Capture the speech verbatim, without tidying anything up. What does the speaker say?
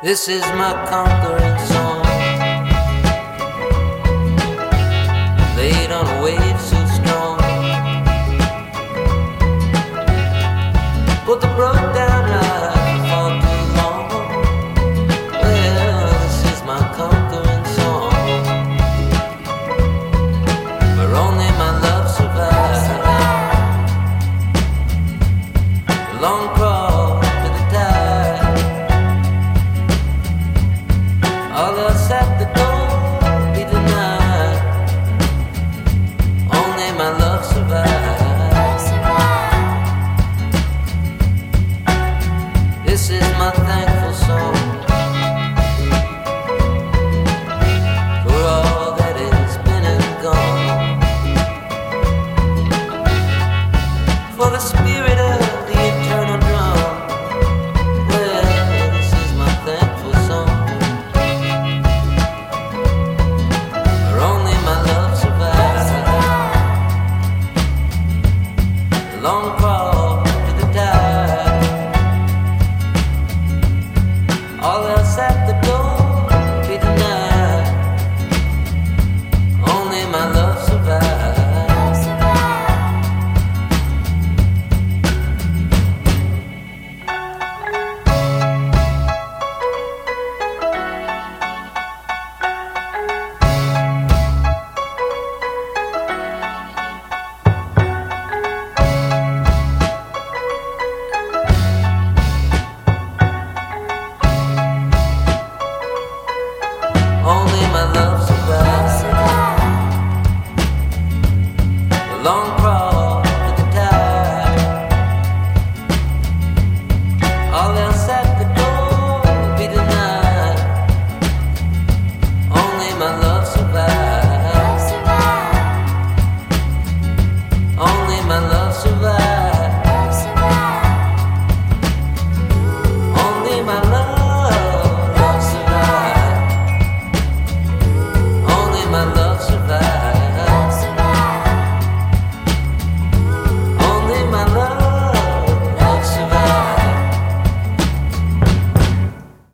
This is my conquering song, laid on a wave so strong. But the broke down life for too long. Well, this is my conquering song, where only my love survives. The long crawl to the tide, all else at the door be denied. Only my love survives. This is my thankful song for all that has been and gone, for the spirit of the eternal drum. Well, this is my thankful song, where only my love survives. The long crawl to the tide, all else at the door be denied. Only my love survives. Only my love survives. The long cry